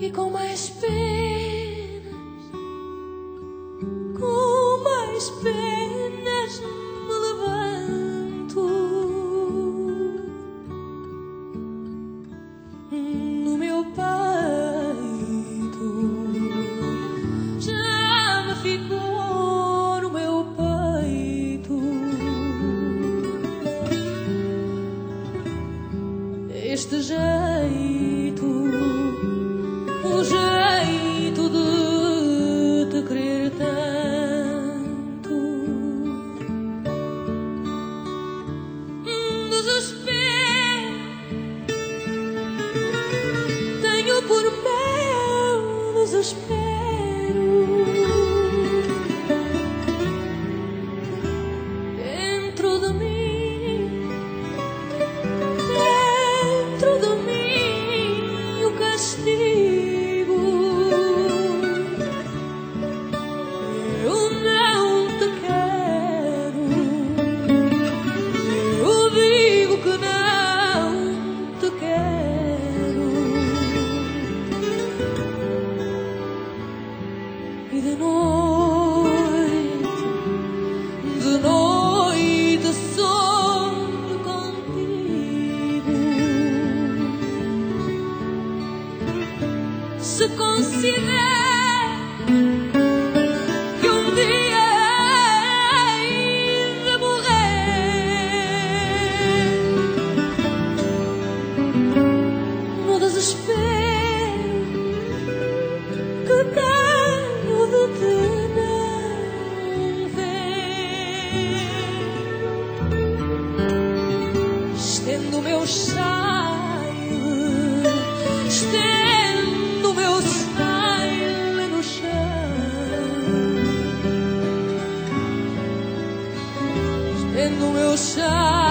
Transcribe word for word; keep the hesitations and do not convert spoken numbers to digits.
e com mais penas, com mais penas me levanto. No meu peito já me ficou, no meu peito este jeito, o jeito de te querer tanto. Desespero tenho por meu desespero. Dentro de mim, dentro de mim o castigo. Eu não te quero, eu digo que não te quero. E de noite, de noite sonho contigo. Se considera que um dia hei de morrer no desespero que tenho de te não ver. Estendo o meu saio, estendo o meu saio no chão, estendo o meu saio.